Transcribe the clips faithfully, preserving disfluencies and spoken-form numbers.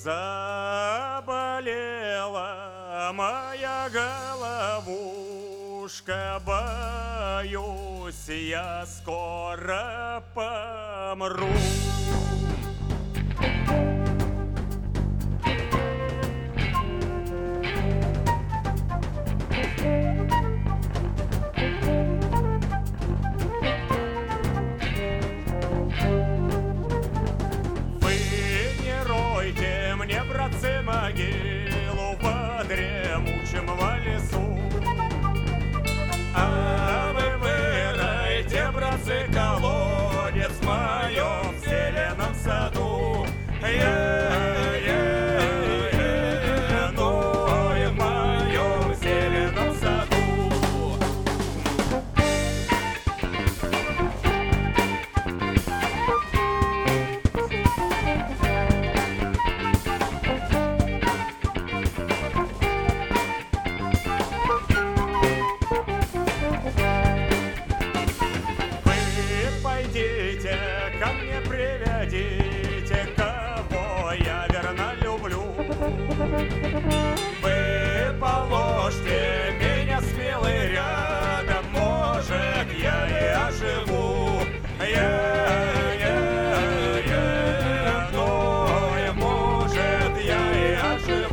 Заболела моя головушка, боюсь, я скоро помру. Мне, братцы, могилу в дремучем лесу. А вы выройте, братцы, колодец в моем зеленом саду. Е-е-е, ну и в моем зеленом саду. Пойдите ко мне, приведите, кого я верно люблю. Вы положьте меня смелый рядом, может, я и оживу. Е-е-е, ну и может, я и оживу.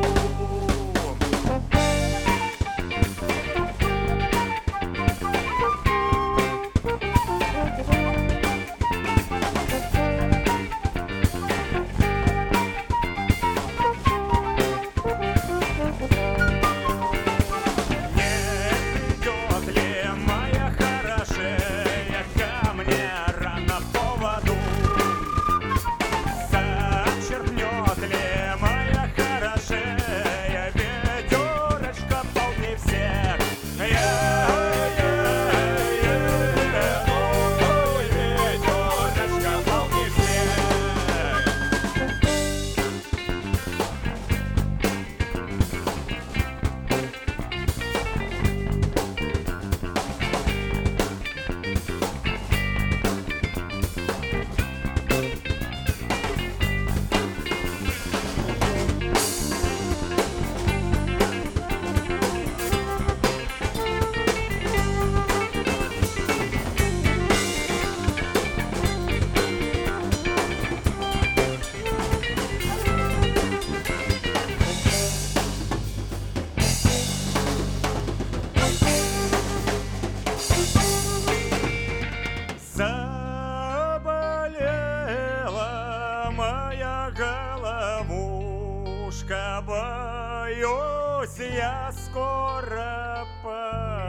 Заболела моя головушка, боюсь, я скоро помру.